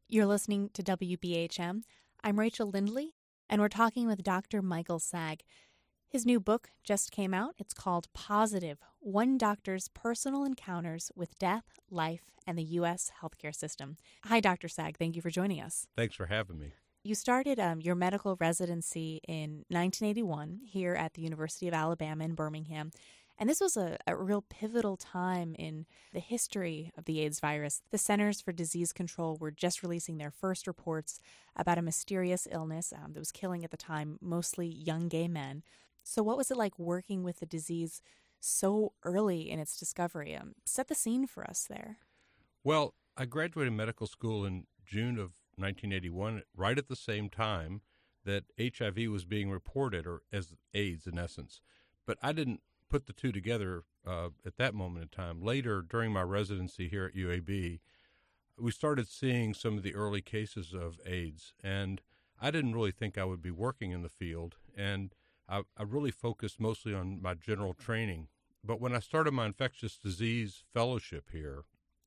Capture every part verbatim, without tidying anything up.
You're listening to W B H M. I'm Rachel Lindley, and we're talking with Doctor Michael Saag. His new book just came out. It's called Positive, One Doctor's Personal Encounters with Death, Life, and the U S Healthcare System. Hi, Doctor Saag. Thank you for joining us. Thanks for having me. You started um, your medical residency in nineteen eighty-one here at the University of Alabama in Birmingham. And this was a, a real pivotal time in the history of the AIDS virus. The Centers for Disease Control were just releasing their first reports about a mysterious illness um, that was killing at the time mostly young gay men. So what was it like working with the disease so early in its discovery? Um, set the scene for us there. Well, I graduated medical school in June of nineteen eighty-one, right at the same time that H I V was being reported, or as AIDS in essence. But I didn't put the two together uh, at that moment in time. Later, during my residency here at U A B, we started seeing some of the early cases of AIDS, and I didn't really think I would be working in the field, and I, I really focused mostly on my general training. But when I started my infectious disease fellowship here,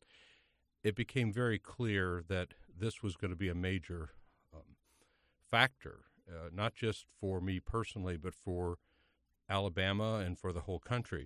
it became very clear that this was going to be a major um, factor, uh, not just for me personally, but for Alabama and for the whole country.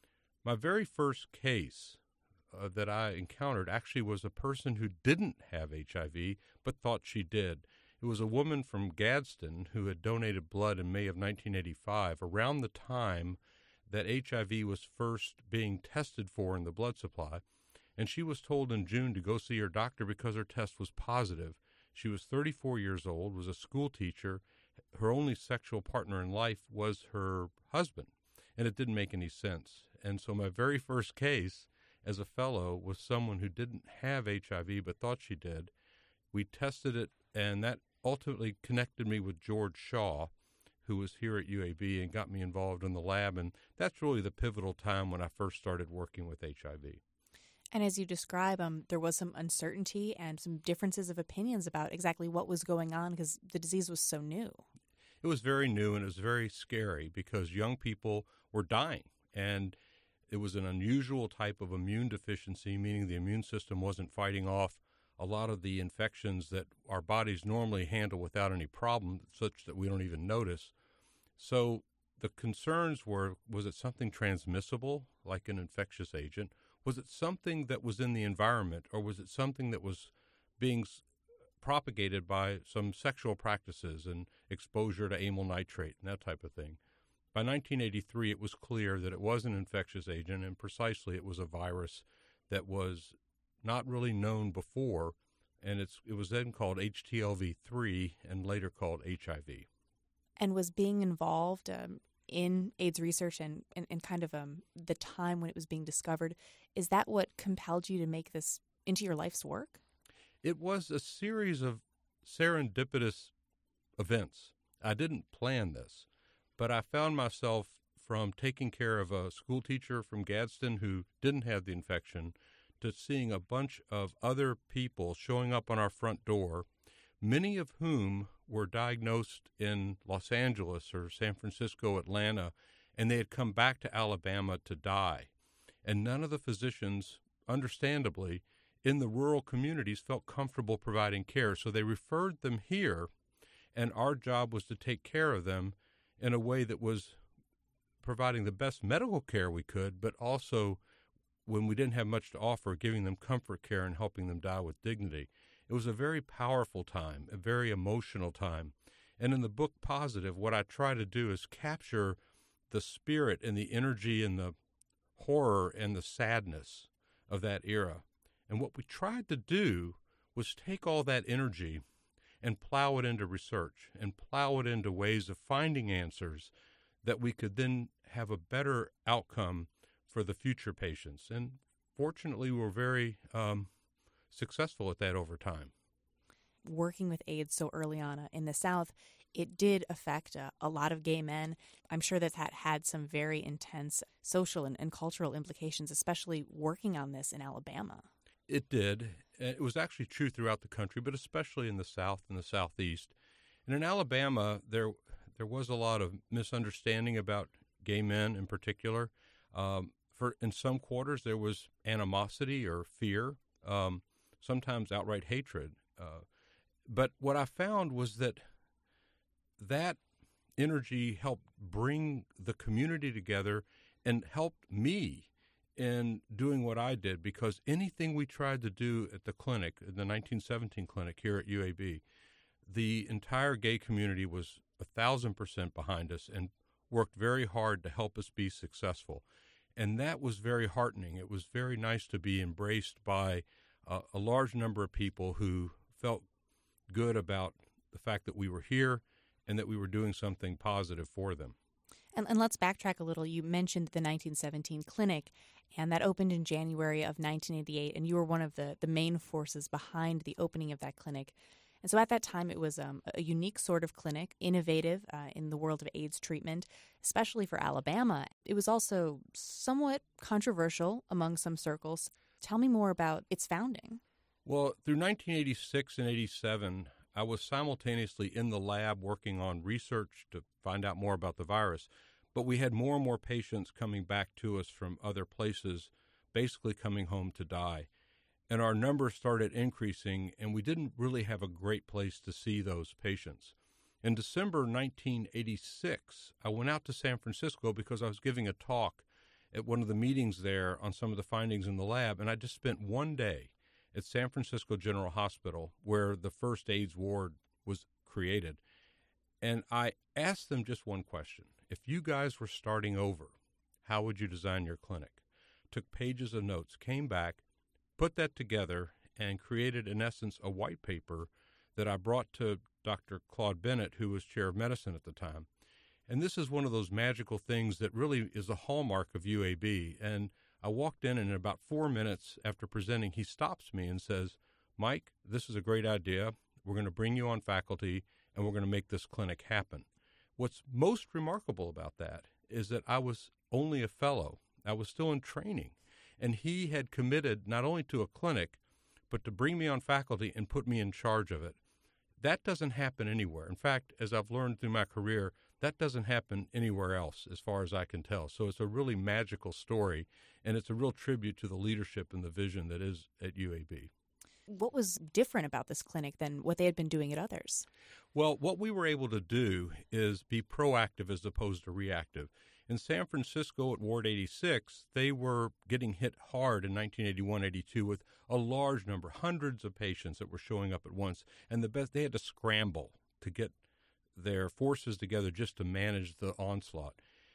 My very first case uh, that I encountered actually was a person who didn't have H I V but thought she did. It was a woman from Gadsden who had donated blood in May of nineteen eighty-five, around the time that H I V was first being tested for in the blood supply. And she was told in June to go see her doctor because her test was positive. She was thirty-four years old, was a school teacher. Her only sexual partner in life was her husband, and it didn't make any sense. And so my very first case as a fellow was someone who didn't have H I V but thought she did. We tested it, and that ultimately connected me with George Shaw, who was here at U A B and got me involved in the lab. And that's really the pivotal time when I first started working with H I V. And as you describe, um, there was some uncertainty and some differences of opinions about exactly what was going on because the disease was so new. It was very new, and it was very scary because young people were dying. And it was an unusual type of immune deficiency, meaning the immune system wasn't fighting off a lot of the infections that our bodies normally handle without any problem, such that we don't even notice. So the concerns were, was it something transmissible, like an infectious agent? Was it something that was in the environment, or was it something that was being propagated by some sexual practices and exposure to amyl nitrate and that type of thing? By nineteen eighty-three, it was clear that it was an infectious agent, and precisely it was a virus that was not really known before, and it's it was then called H T L V three and later called H I V. And was being involved um, in AIDS research and, and, and kind of um, the time when it was being discovered, is that what compelled you to make this into your life's work? It was a series of serendipitous events. I didn't plan this, but I found myself, from taking care of a school teacher from Gadsden who didn't have the infection to seeing a bunch of other people showing up on our front door, many of whom were diagnosed in Los Angeles or San Francisco, Atlanta, and they had come back to Alabama to die. And none of the physicians, understandably, in the rural communities felt comfortable providing care. So they referred them here, and our job was to take care of them in a way that was providing the best medical care we could, but also, when we didn't have much to offer, giving them comfort care and helping them die with dignity. It was a very powerful time, a very emotional time. And in the book Positive, what I try to do is capture the spirit and the energy and the horror and the sadness of that era. And what we tried to do was take all that energy and plow it into research and plow it into ways of finding answers that we could then have a better outcome for the future patients. And fortunately, we were very um, successful at that over time. Working with AIDS so early on uh, in the South, it did affect uh, a lot of gay men. I'm sure that that had some very intense social and, and cultural implications, especially working on this in Alabama. It did. It was actually true throughout the country, but especially in the South and the Southeast. And in Alabama, there there was a lot of misunderstanding about gay men in particular. Um, for in some quarters, there was animosity or fear, um, sometimes outright hatred. Uh, but what I found was that that energy helped bring the community together and helped me in doing what I did, because anything we tried to do at the clinic, the nineteen seventeen clinic here at U A B, the entire gay community was a thousand percent behind us and worked very hard to help us be successful. And that was very heartening. It was very nice to be embraced by uh, a large number of people who felt good about the fact that we were here and that we were doing something positive for them. And, and let's backtrack a little. You mentioned the nineteen seventeen clinic, and that opened in January of nineteen eighty-eight, and you were one of the, the main forces behind the opening of that clinic. And so at that time, it was um, a unique sort of clinic, innovative uh, in the world of AIDS treatment, especially for Alabama. It was also somewhat controversial among some circles. Tell me more about its founding. Well, through nineteen eighty-six and eighty-seven, I was simultaneously in the lab working on research to find out more about the virus, but we had more and more patients coming back to us from other places, basically coming home to die. And our numbers started increasing, and we didn't really have a great place to see those patients. In December nineteen eighty-six, I went out to San Francisco because I was giving a talk at one of the meetings there on some of the findings in the lab, and I just spent one day at San Francisco General Hospital, where the first AIDS ward was created. And I asked them just one question. If you guys were starting over, how would you design your clinic? Took pages of notes, came back, put that together, and created, in essence, a white paper that I brought to Doctor Claude Bennett, who was chair of medicine at the time. And this is one of those magical things that really is a hallmark of U A B. And I walked in, and in about four minutes after presenting, he stops me and says, "Mike, this is a great idea. We're going to bring you on faculty, and we're going to make this clinic happen." What's most remarkable about that is that I was only a fellow. I was still in training, and he had committed not only to a clinic, but to bring me on faculty and put me in charge of it. That doesn't happen anywhere. In fact, as I've learned through my career, that doesn't happen anywhere else, as far as I can tell. So it's a really magical story, and it's a real tribute to the leadership and the vision that is at U A B. What was different about this clinic than what they had been doing at others? Well, what we were able to do is be proactive as opposed to reactive. In San Francisco at Ward eighty-six, they were getting hit hard in nineteen eighty-one eighty-two with a large number, hundreds of patients that were showing up at once, and the best they had to scramble to get their forces together just to manage the onslaught.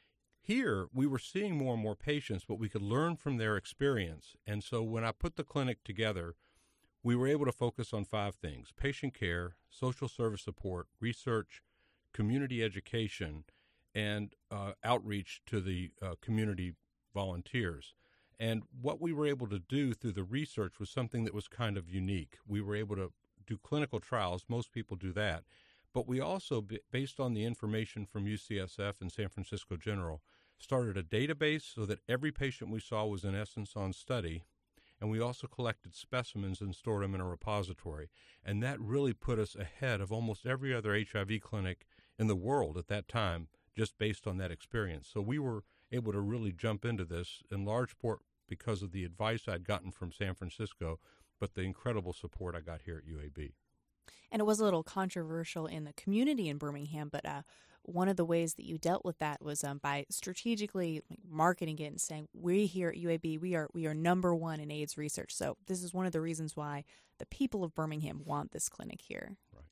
Here, we were seeing more and more patients, but we could learn from their experience. And so when I put the clinic together, we were able to focus on five things: patient care, social service support, research, community education, and uh, outreach to the uh, community volunteers. And what we were able to do through the research was something that was kind of unique. We were able to do clinical trials. Most people do that. But we also, based on the information from U C S F and San Francisco General, started a database so that every patient we saw was in essence on study. And we also collected specimens and stored them in a repository. And that really put us ahead of almost every other H I V clinic in the world at that time, just based on that experience. So we were able to really jump into this in large part because of the advice I'd gotten from San Francisco, but the incredible support I got here at U A B. And it was a little controversial in the community in Birmingham, but uh, one of the ways that you dealt with that was um, by strategically marketing it and saying, we here at U A B, we are we are number one in AIDS research. So this is one of the reasons why the people of Birmingham want this clinic here. Right.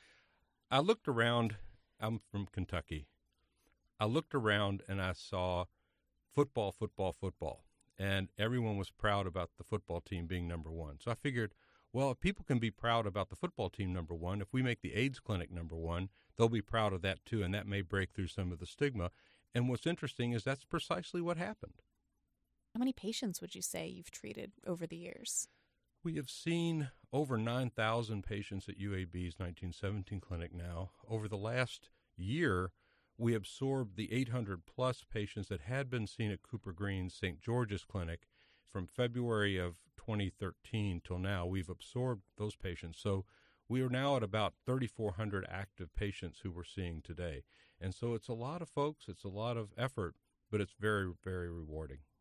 I looked around. I'm from Kentucky. I looked around and I saw football, football, football, and everyone was proud about the football team being number one. So I figured, well, if people can be proud about the football team number one, if we make the AIDS clinic number one, they'll be proud of that too, and that may break through some of the stigma. And what's interesting is that's precisely what happened. How many patients would you say you've treated over the years? We have seen over nine thousand patients at U A B's nineteen seventeen clinic now. Over the last year, we absorbed the eight hundred plus patients that had been seen at Cooper Green's Saint George's Clinic. From February of twenty thirteen till now, we've absorbed those patients. So we are now at about thirty-four hundred active patients who we're seeing today. And so it's a lot of folks, it's a lot of effort, but it's very, very rewarding.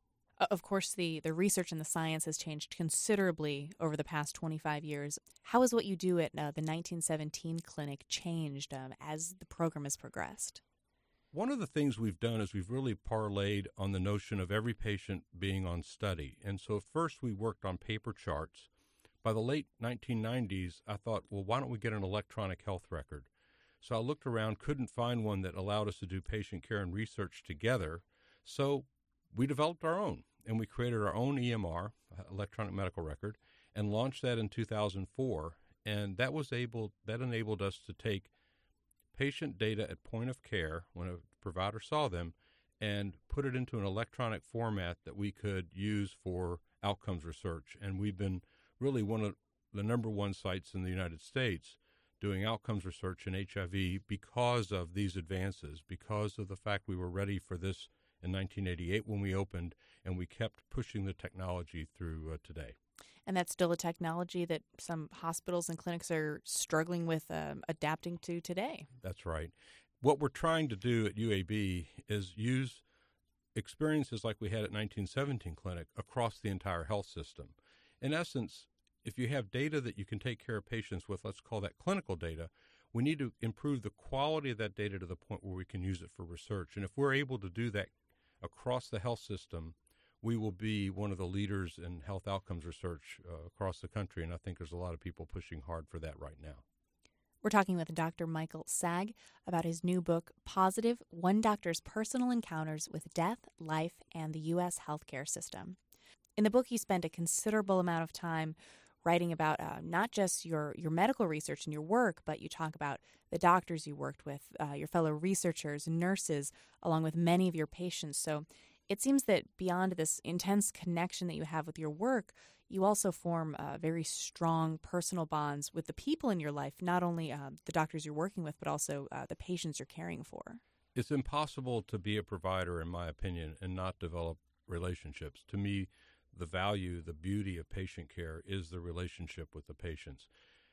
Of course, the, the research and the science has changed considerably over the past twenty-five years. How has what you do at uh, the nineteen seventeen clinic changed um, as the program has progressed? One of the things we've done is we've really parlayed on the notion of every patient being on study. And so first we worked on paper charts. By the late nineteen nineties, I thought, well, why don't we get an electronic health record? So I looked around, couldn't find one that allowed us to do patient care and research together. So we developed our own, and we created our own E M R, electronic medical record, and launched that in two thousand four. And that was able, that enabled us to take patient data at point of care when a provider saw them and put it into an electronic format that we could use for outcomes research. And we've been really one of the number one sites in the United States doing outcomes research in H I V because of these advances, because of the fact we were ready for this in nineteen eighty-eight when we opened, and we kept pushing the technology through uh, today. And that's still a technology that some hospitals and clinics are struggling with um, adapting to today. That's right. What we're trying to do at U A B is use experiences like we had at nineteen seventeen Clinic across the entire health system. In essence, if you have data that you can take care of patients with, let's call that clinical data, we need to improve the quality of that data to the point where we can use it for research. And if we're able to do that across the health system, we will be one of the leaders in health outcomes research uh, across the country, and I think there's a lot of people pushing hard for that right now. We're talking with Doctor Michael Sag about his new book, Positive, One Doctor's Personal Encounters with Death, Life, and the U S Healthcare System. In the book, you spend a considerable amount of time writing about uh, not just your, your medical research and your work, but you talk about the doctors you worked with, uh, your fellow researchers, nurses, along with many of your patients. So it seems that beyond this intense connection that you have with your work, you also form uh, very strong personal bonds with the people in your life, not only uh, the doctors you're working with, but also uh, the patients you're caring for. It's impossible to be a provider, in my opinion, and not develop relationships. To me, the value, the beauty of patient care is the relationship with the patients.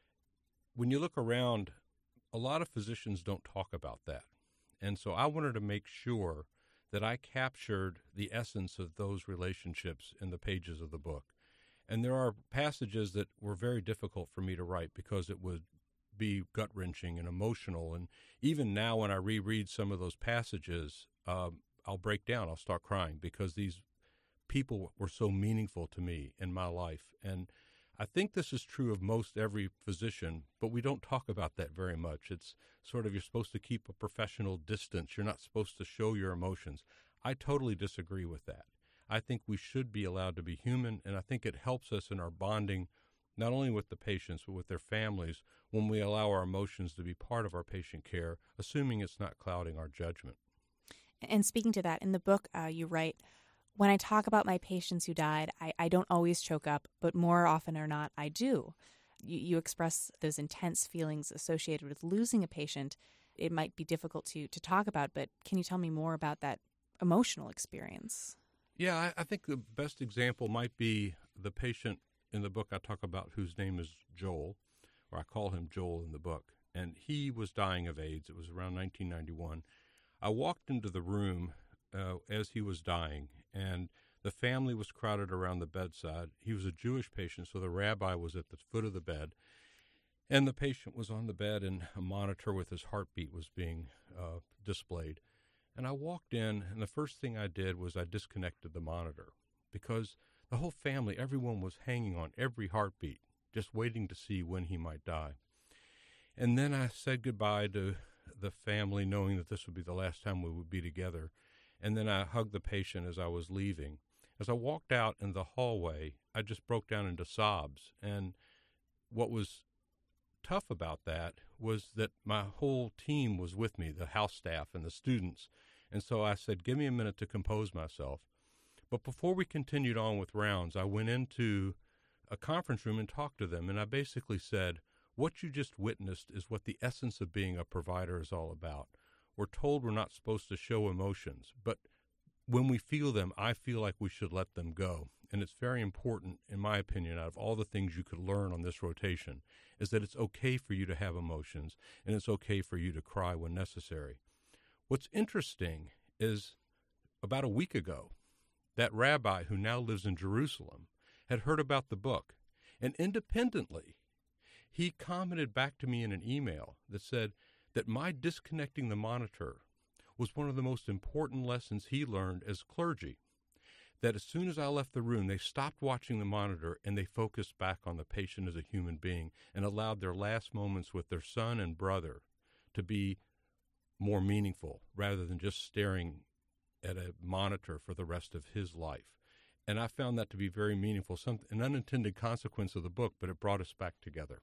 When you look around, a lot of physicians don't talk about that. And so I wanted to make sure that I captured the essence of those relationships in the pages of the book. And there are passages that were very difficult for me to write because it would be gut-wrenching and emotional. And even now when I reread some of those passages, um, I'll break down, I'll start crying because these people were so meaningful to me in my life. And I think this is true of most every physician, but we don't talk about that very much. It's sort of you're supposed to keep a professional distance. You're not supposed to show your emotions. I totally disagree with that. I think we should be allowed to be human, and I think it helps us in our bonding, not only with the patients, but with their families, when we allow our emotions to be part of our patient care, assuming it's not clouding our judgment. And speaking to that, in the book, uh, you write, when I talk about my patients who died, I, I don't always choke up, but more often or not, I do. You, you express those intense feelings associated with losing a patient. It might be difficult to, to talk about, but can you tell me more about that emotional experience? Yeah, I, I think the best example might be the patient in the book I talk about whose name is Joel, or I call him Joel in the book, and he was dying of AIDS. It was around nineteen ninety-one. I walked into the room uh, as he was dying, and the family was crowded around the bedside. He was a Jewish patient, so the rabbi was at the foot of the bed, and the patient was on the bed, and a monitor with his heartbeat was being uh, displayed. And I walked in, and the first thing I did was I disconnected the monitor because the whole family, everyone was hanging on every heartbeat, just waiting to see when he might die. And then I said goodbye to the family, knowing that this would be the last time we would be together. And then I hugged the patient as I was leaving. As I walked out in the hallway, I just broke down into sobs. And what was tough about that was that my whole team was with me, the house staff and the students. And so I said, give me a minute to compose myself. But before we continued on with rounds, I went into a conference room and talked to them. And I basically said, what you just witnessed is what the essence of being a provider is all about. We're told we're not supposed to show emotions, but when we feel them, I feel like we should let them go. And it's very important, in my opinion, out of all the things you could learn on this rotation, is that it's okay for you to have emotions, and it's okay for you to cry when necessary. What's interesting is about a week ago, that rabbi who now lives in Jerusalem, had heard about the book. And independently, he commented back to me in an email that said that my disconnecting the monitor was one of the most important lessons he learned as clergy. That as soon as I left the room, they stopped watching the monitor and they focused back on the patient as a human being and allowed their last moments with their son and brother to be more meaningful rather than just staring at a monitor for the rest of his life. And I found that to be very meaningful, some, an unintended consequence of the book, but it brought us back together.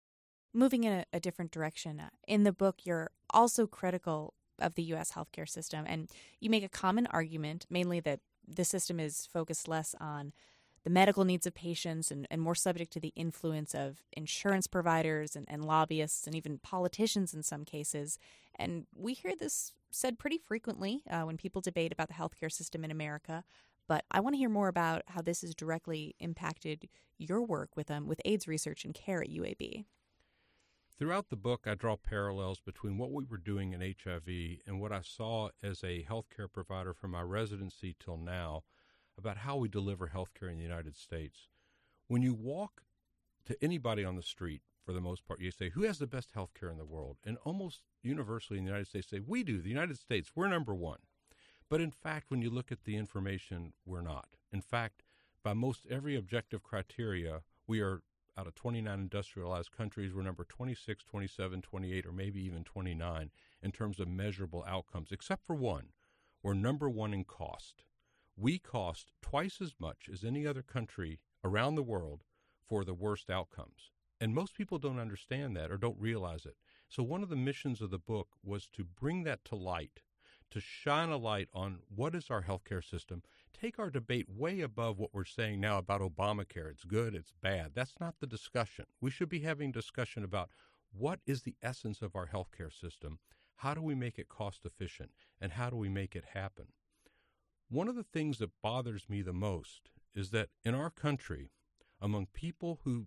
Moving in a, a different direction, in the book, you're also critical of the U S healthcare system, and you make a common argument, mainly that the system is focused less on the medical needs of patients and, and more subject to the influence of insurance providers and, and lobbyists and even politicians in some cases. And we hear this said pretty frequently uh, when people debate about the healthcare system in America. But I want to hear more about how this has directly impacted your work with um, with AIDS research and care at U A B. Throughout the book, I draw parallels between what we were doing in H I V and what I saw as a healthcare provider from my residency till now about how we deliver healthcare in the United States. When you walk to anybody on the street, for the most part, you say, who has the best healthcare in the world? And almost universally in the United States say, we do, the United States, we're number one. But in fact, when you look at the information, we're not. In fact, by most every objective criteria, we are, out of twenty-nine industrialized countries, we're number twenty-six, twenty-seven, twenty-eight, or maybe even twenty-nine in terms of measurable outcomes, except for one. We're number one in cost. We cost twice as much as any other country around the world for the worst outcomes. And most people don't understand that or don't realize it. So one of the missions of the book was to bring that to light, to shine a light on what is our healthcare system, take our debate way above what we're saying now about Obamacare. It's good, it's bad. That's not the discussion. We should be having discussion about what is the essence of our healthcare system, how do we make it cost efficient, and how do we make it happen. One of the things that bothers me the most is that in our country, among people who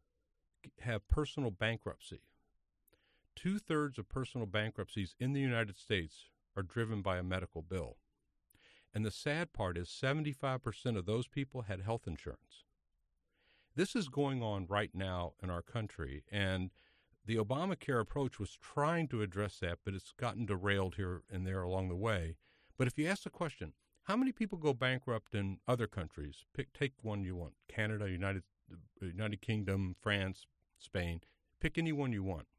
have personal bankruptcy, two-thirds of personal bankruptcies in the United States are driven by a medical bill. And the sad part is seventy-five percent of those people had health insurance. This is going on right now in our country, and the Obamacare approach was trying to address that, but it's gotten derailed here and there along the way. But if you ask the question, how many people go bankrupt in other countries? Pick, take one you want, Canada, United, United Kingdom, France, Spain. Pick any one you want.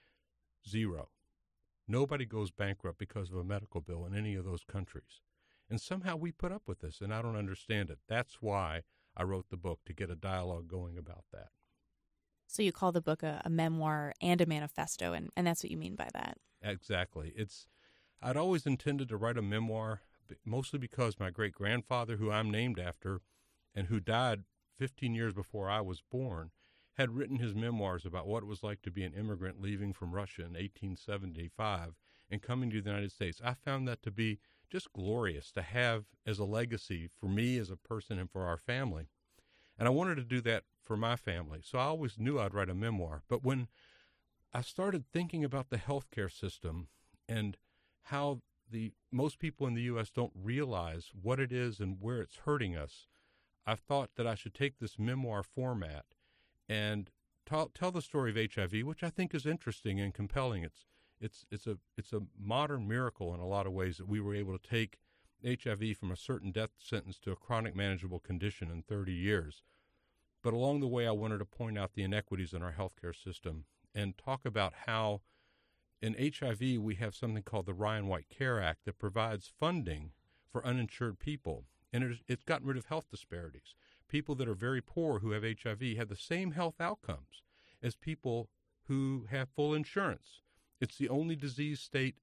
Zero. Nobody goes bankrupt because of a medical bill in any of those countries. And somehow we put up with this, and I don't understand it. That's why I wrote the book, to get a dialogue going about that. So you call the book a, a memoir and a manifesto, and, and that's what you mean by that. Exactly. It's I'd always intended to write a memoir, mostly because my great-grandfather, who I'm named after, and who died fifteen years before I was born, had written his memoirs about what it was like to be an immigrant leaving from Russia in eighteen seventy-five and coming to the United States. I found that to be just glorious to have as a legacy for me as a person and for our family. And I wanted to do that for my family, so I always knew I'd write a memoir. But when I started thinking about the healthcare system and how the most people in the U S don't realize what it is and where it's hurting us, I thought that I should take this memoir format and t- tell the story of H I V, which I think is interesting and compelling. It's it's it's a it's a modern miracle in a lot of ways that we were able to take H I V from a certain death sentence to a chronic manageable condition in thirty years. But along the way, I wanted to point out the inequities in our healthcare system and talk about how in H I V we have something called the Ryan White Care Act that provides funding for uninsured people. And it is, it's gotten rid of health disparities. People that are very poor who have H I V have the same health outcomes as people who have full insurance. It's the only disease state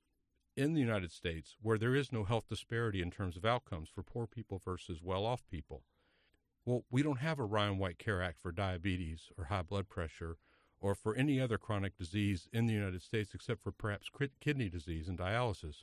in the United States where there is no health disparity in terms of outcomes for poor people versus well-off people. Well, we don't have a Ryan White Care Act for diabetes or high blood pressure or for any other chronic disease in the United States except for perhaps kidney disease and dialysis.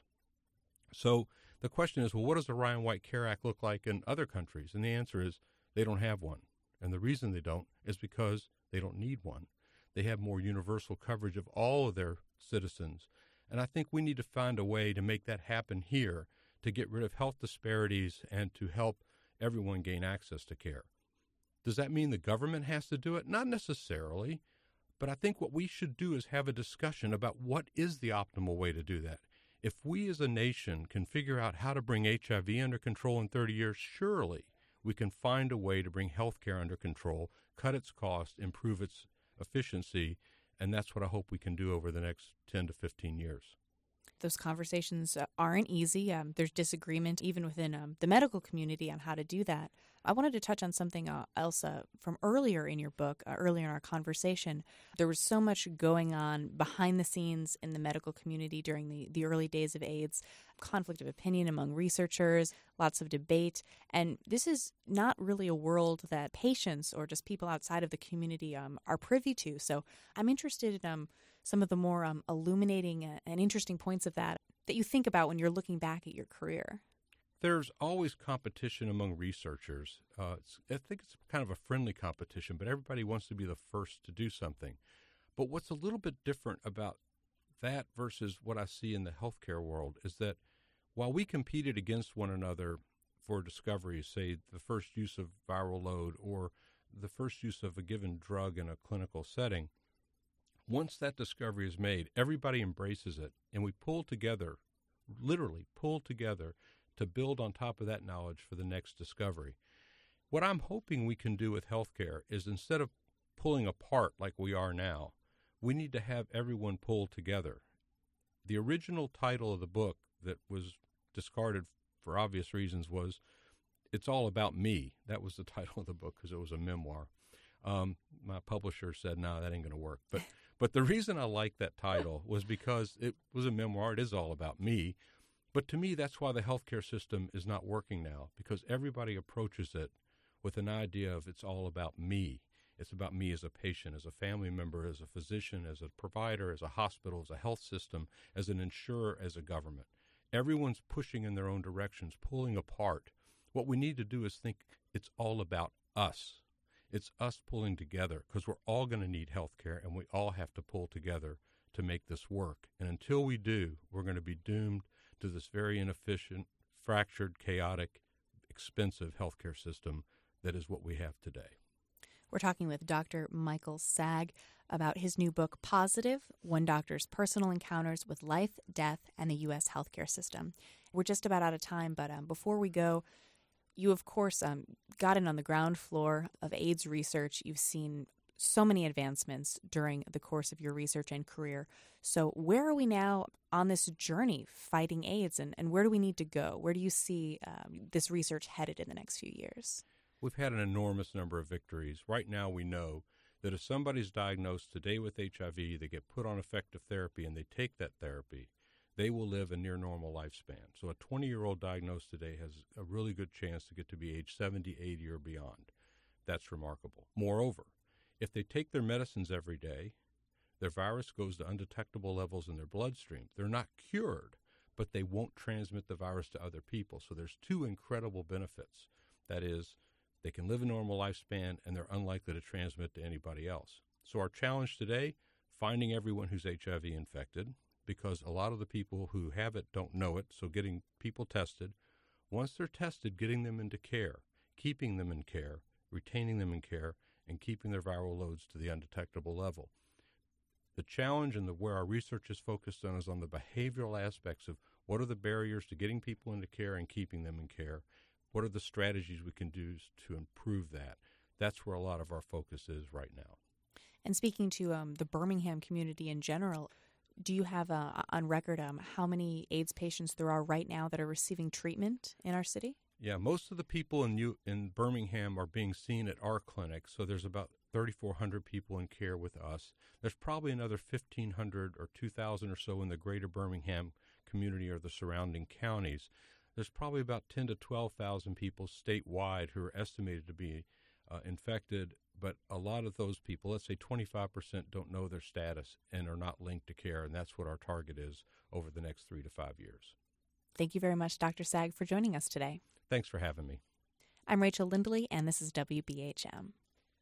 So the question is, well, what does the Ryan White Care Act look like in other countries? And the answer is they don't have one. And the reason they don't is because they don't need one. They have more universal coverage of all of their citizens. And I think we need to find a way to make that happen here, to get rid of health disparities and to help everyone gain access to care. Does that mean the government has to do it? Not necessarily, but I think what we should do is have a discussion about what is the optimal way to do that. If we as a nation can figure out how to bring H I V under control in thirty years, surely we can find a way to bring health care under control, cut its cost, improve its efficiency, and that's what I hope we can do over the next ten to fifteen years. Those conversations uh, aren't easy. Um, there's disagreement even within um, the medical community on how to do that. I wanted to touch on something uh, else uh, from earlier in your book, uh, earlier in our conversation. There was so much going on behind the scenes in the medical community during the, the early days of AIDS, conflict of opinion among researchers, lots of debate. And this is not really a world that patients or just people outside of the community um, are privy to. So I'm interested in um, some of the more um, illuminating uh, and interesting points of that that you think about when you're looking back at your career. There's always competition among researchers. Uh, it's, I think it's kind of a friendly competition, but everybody wants to be the first to do something. But what's a little bit different about that versus what I see in the healthcare world is that while we competed against one another for discoveries, say the first use of viral load or the first use of a given drug in a clinical setting, once that discovery is made, everybody embraces it, and we pull together, literally pull together, to build on top of that knowledge for the next discovery. What I'm hoping we can do with healthcare is instead of pulling apart like we are now, we need to have everyone pull together. The original title of the book that was discarded for obvious reasons was It's All About Me. That was the title of the book because it was a memoir. Um, my publisher said, no, that ain't going to work. But but the reason I liked that title was because it was a memoir. It is all about me. But to me, that's why the healthcare system is not working now, because everybody approaches it with an idea of it's all about me. It's about me as a patient, as a family member, as a physician, as a provider, as a hospital, as a health system, as an insurer, as a government. Everyone's pushing in their own directions, pulling apart. What we need to do is think it's all about us. It's us pulling together because we're all going to need health care, and we all have to pull together to make this work. And until we do, we're going to be doomed to this very inefficient, fractured, chaotic, expensive healthcare system that is what we have today. We're talking with Doctor Michael Saag about his new book, Positive, One Doctor's Personal Encounters with Life, Death, and the U S Healthcare System. We're just about out of time, but um, before we go, you, of course, um, got in on the ground floor of AIDS research. You've seen so many advancements during the course of your research and career. So where are we now on this journey fighting AIDS, and, and where do we need to go? Where do you see um, this research headed in the next few years? We've had an enormous number of victories. Right now we know that if somebody's diagnosed today with H I V, they get put on effective therapy and they take that therapy, they will live a near normal lifespan. So a twenty-year-old diagnosed today has a really good chance to get to be age seventy, eighty, or beyond. That's remarkable. Moreover, if they take their medicines every day, their virus goes to undetectable levels in their bloodstream. They're not cured, but they won't transmit the virus to other people. So there's two incredible benefits. That is, they can live a normal lifespan, and they're unlikely to transmit to anybody else. So our challenge today, finding everyone who's H I V infected, because a lot of the people who have it don't know it, so getting people tested. Once they're tested, getting them into care, keeping them in care, retaining them in care, and keeping their viral loads to the undetectable level. The challenge and the, where our research is focused on is on the behavioral aspects of what are the barriers to getting people into care and keeping them in care. What are the strategies we can do to improve that? That's where a lot of our focus is right now. And speaking to um, the Birmingham community in general, do you have uh, on record um, how many AIDS patients there are right now that are receiving treatment in our city? Yeah, most of the people in U- in Birmingham are being seen at our clinic, so there's about thirty-four hundred people in care with us. There's probably another fifteen hundred or two thousand or so in the greater Birmingham community or the surrounding counties. There's probably about ten to twelve thousand people statewide who are estimated to be uh, infected, but a lot of those people, let's say twenty-five percent, don't know their status and are not linked to care, and that's what our target is over the next three to five years. Thank you very much, Doctor Saag, for joining us today. Thanks for having me. I'm Rachel Lindley, and this is W B H M.